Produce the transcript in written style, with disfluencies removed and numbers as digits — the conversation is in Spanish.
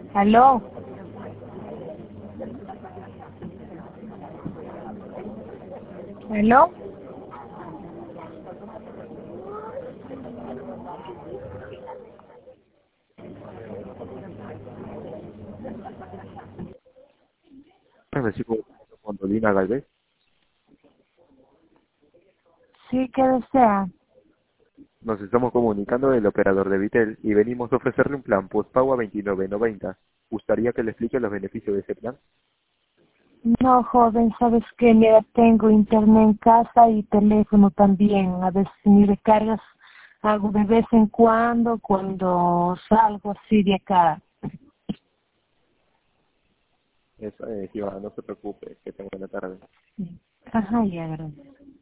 ¿Aló? ¿Aló? Recibo con Dolina Galvez. Sí, ¿qué desea? Nos estamos comunicando del operador de Vitel y venimos a ofrecerle un plan postpago a 29.90. ¿Gustaría que le explique los beneficios de ese plan? No, joven, ¿sabes qué? Mira, tengo internet en casa y teléfono también. A veces mi recargas hago de vez en cuando salgo así de acá. Eso, sí, va, no se preocupe, que tenga buena tarde. Ajá, ya, gracias.